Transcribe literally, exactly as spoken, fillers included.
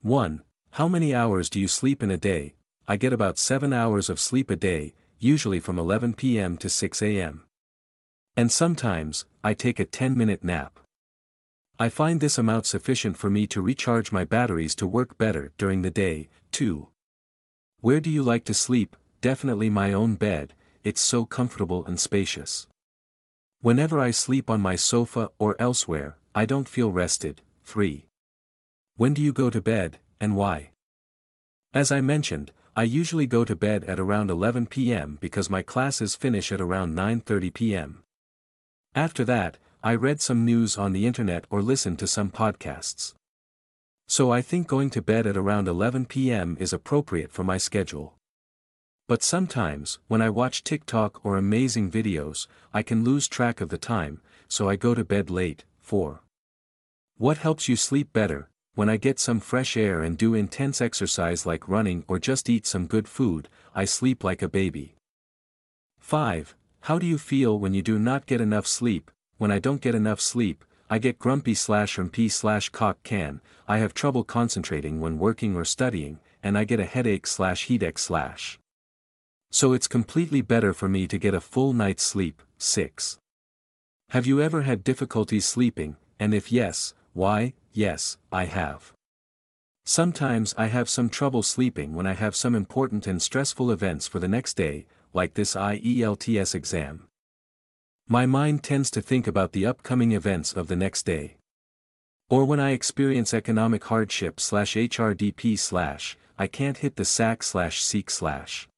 one. How many hours do you sleep in a day? I get about seven hours of sleep a day, usually from eleven p m to six a m And sometimes, I take a ten minute nap. I find this amount sufficient for me to recharge my batteries to work better during the day. two. Where do you like to sleep? Definitely my own bed, it's so comfortable and spacious. Whenever I sleep on my sofa or elsewhere, I don't feel rested. three. When do you go to bed, and why? As I mentioned, I usually go to bed at around eleven p m because my classes finish at around nine thirty p m After that, I read some news on the internet or listened to some podcasts. So I think going to bed at around eleven p m is appropriate for my schedule. But sometimes, when I watch TikTok or amazing videos, I can lose track of the time, so I go to bed late. four. What helps you sleep better? When I get some fresh air and do intense exercise like running or just eat some good food, I sleep like a baby. five. How do you feel when you do not get enough sleep? When I don't get enough sleep, I get grumpy slash rumpy slash cock can, I have trouble concentrating when working or studying, and I get a headache slash headache slash. So it's completely better for me to get a full night's sleep. six. Have you ever had difficulties sleeping, and if yes, why? Yes, I have. Sometimes I have some trouble sleeping when I have some important and stressful events for the next day, like this I E L T S exam. My mind tends to think about the upcoming events of the next day. Or when I experience economic hardship slash H R D P slash, I can't hit the sack slash seek slash.